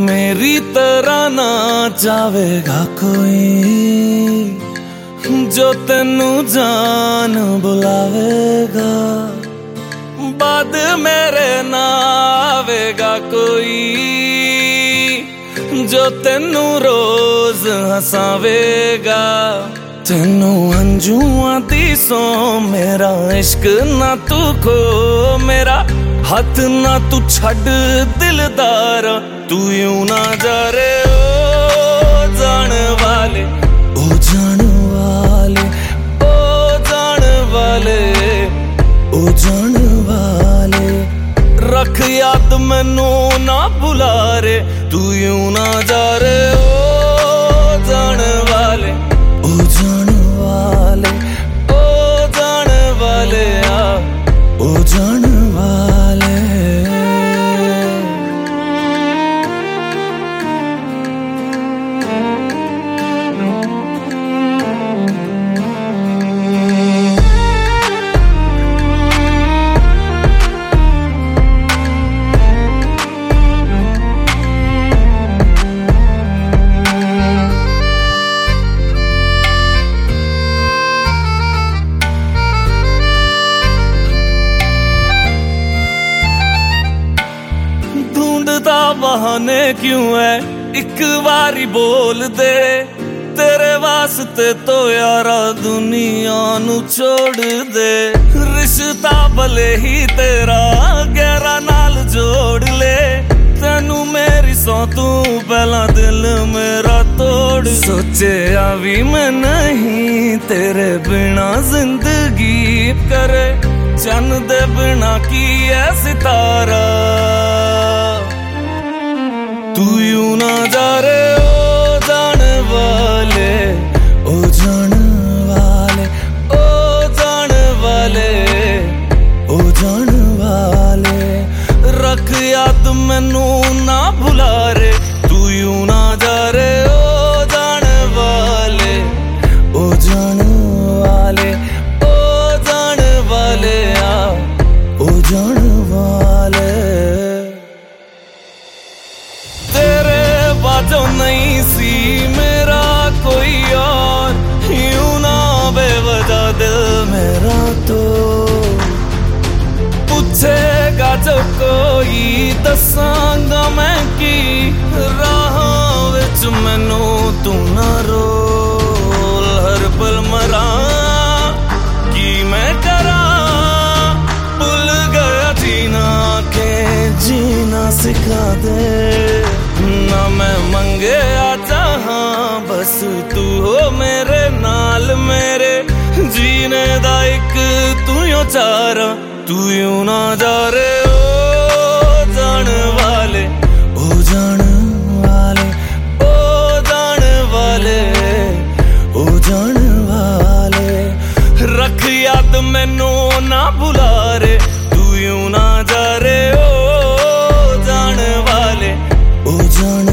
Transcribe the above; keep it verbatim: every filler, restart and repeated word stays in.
मेरी तरह ना जावेगा कोई जो तेनू जान बुलावेगा, बाद मेरे ना आवेगा कोई जो तेनू रोज हसावेगा। तेनू अंजुआं दी सौ मेरा इश्क ना तू खो, मेरा हाथ ना तू छड़ दिलदारा, तू यूं ना जा रे ओ जान वाले, ओ जान वाले, ओ जान वाले, ओ जान वाले। रख याद मैनू ना भुला रे, तू यूं ना जा रे ओ जान वाले, ओ जान वाले, ओ जान वाले, आ ओ जान वाले। बहाने क्यों है एक बारी बोल दे, तेरे वास्ते तो यारा दुनिया नू छोड़ दे। रिश्ता भले ही तेरा गहरा नाल जोड़ ले, तेनू मेरी सौ तू पहला दिल मेरा तोड़। सोचे भी मैं नहीं तेरे बिना जिंदगी करे, चन दे बिना की है सितारा, तू यूं ना जा रे ओ जान वाले, ओ जान वाले, ओ जान वाले, ओ जान वाले। रख याद मैनू ना भुला रे, तू यूं ना जा रे ओ जान वाले, ओ जान वाले, ओ जान वाले, आ ओ जान वाले। जो नहीं सी मेरा कोई और, यूं ना बेवजह दिल मेरा तो पूछेगा जो कोई, दसांगा मैं की राहों विच मैनू तू ना रोल। हर पल मरा की मैं करा, भुल गया जीना के जीना सिखा दे, ना मैं मंगे आ जहां बस तू हो मेरे नाल, मेरे जीने दा एक तू यो चारा, तू यूं ना जा रे ओ जान वाले, ओ जान वाले, ओ जान वाले, ओ जान वाले। रख याद मैनू ना भुला रे, तू यूं ना जा रे ओ जान वाले, ओ जान